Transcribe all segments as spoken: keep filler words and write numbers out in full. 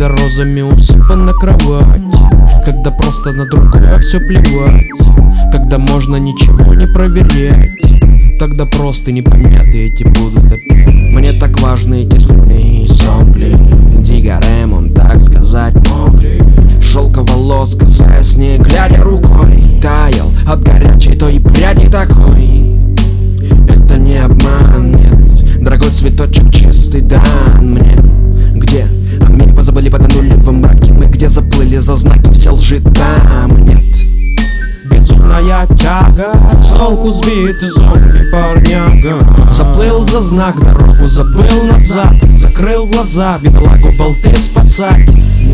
Когда розами усыпана кровать, когда просто на другое все плевать, когда можно ничего не проверять, тогда просто непонятные эти будут опять. Мне так важны эти слюны и сопли, Дигарем, он так сказать мог ли. Шелка волос, касаясь не глядя рукой, таял от горячей той пряди такой. Это не обман, нет, дорогой цветочек чистый дан мне. Где? А меня позабыли, потонули во мраке. Мы где заплыли за знаки, все лжи там нет. Безумная тяга, с толку сбитый зомби парняга. Заплыл за знак, дорогу забыл назад, закрыл глаза, бедолагу болты спасать.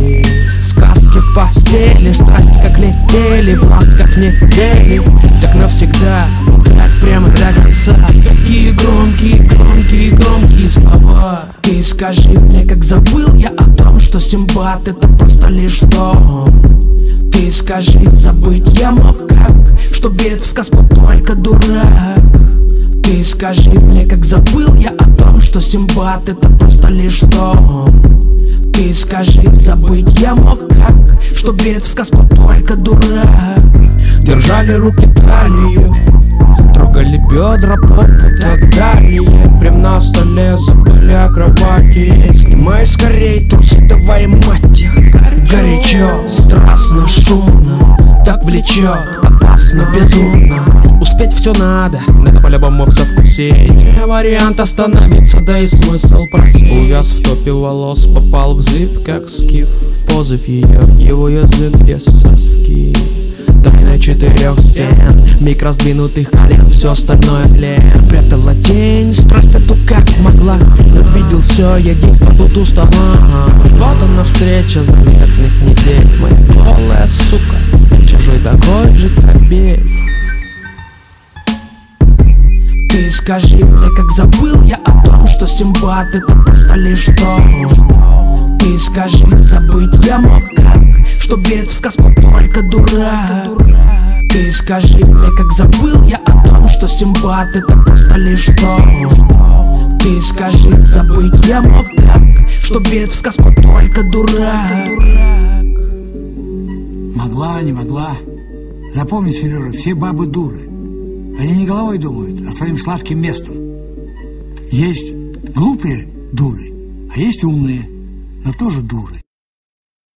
Сказки в постели, страсти как летели, в ласках недели, так навсегда, так прямо до конца. Такие громкие, громкие, громкие слова. Ты скажи мне, как забыл я о том, что Симбад это просто лишь дом. Ты скажи, забыть я мог как, что верит в сказку только дурак. Ты скажи мне, как забыл я о том, что Симбад это просто лишь дом. Ты скажи, забыть я мог как, что верит в сказку только дурак. Держали руки талию, трогали бедра, попу и так далее. Прям на столе забыли о кровати. Снимай скорей трусы, давай, мать их. Горячо, страстно, шумно, так влечет, опасно, безумно. Успеть все надо, надо по-любому все вкусить. Не вариант остановиться, да и смысл просить. Увяз в топе волос, попал в зыб, как скиф. В позыв ее, его язык без соски. Тайна четырех стен, миг раздвинутых колен, все остальное тлен. Прятала тень, страсть эту как могла, но видел все, я единство тут у стола. Вот она встреча заветных недель, моя голая сука, чужой такой же кобель. Ты скажи мне, как забыл я о том, что Симбад это просто лишь дом. Ты скажи, забыть я мог как, что верит в сказку только дурак. Ты скажи мне, как забыл я о том, что Симбад это просто лишь дом. Ты скажи, забыть я мог как, что верит в сказку только дурак. Могла, не могла. Запомни, Сережа, все бабы дуры. Они не головой думают, а своим сладким местом. Есть глупые дуры, а есть умные, но тоже дуры.